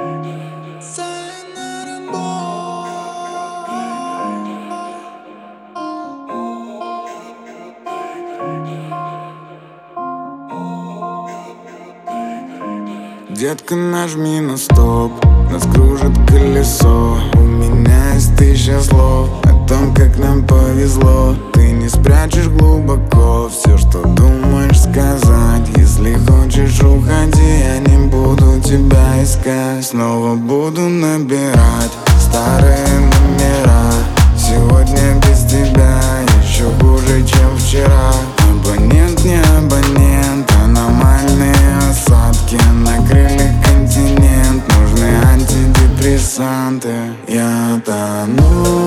Детка, нажми на стоп, нас кружит колесо. У меня есть 1000 слов о том, как нам повезло. Ты не спрячешь глубоко все, что думаешь сказать. Если хочешь, уходи, я не буду тебя искать. Снова буду набирать старые номера. Сегодня без тебя еще хуже, чем вчера. Абонент, не абонент, аномальные осадки накрыли континент. Нужны антидепрессанты. Я тону.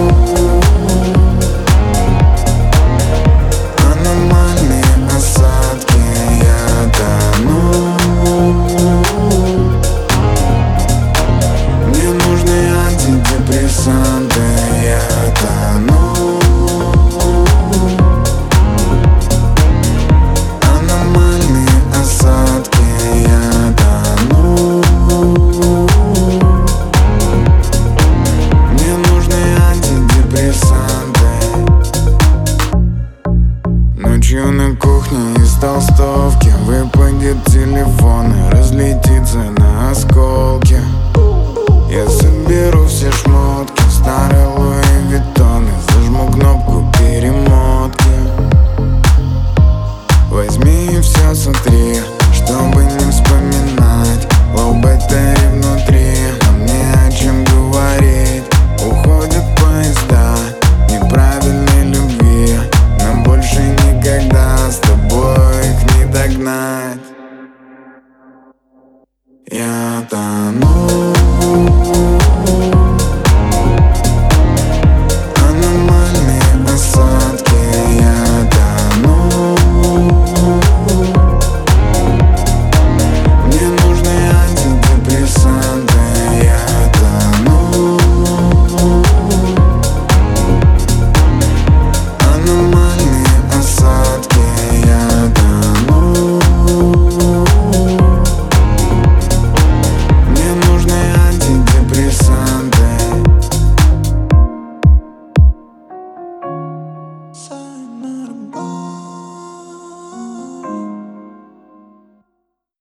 Аномальные осадки. Я тону. Мне нужны антидепрессанты. Я тону. Ночью на кухне из толстовки выпадет телефон и разлетится на осколки. Я соберу все шмотки в старый Луи Виттон и зажму кнопку перемотки. Возьми и все сотри, чтобы не вспоминать лоу бэтэри внутри. Нам не о чем говорить. Уходят поезда неправильной любви. Нам больше никогда с тобой их не догнать. Я тону.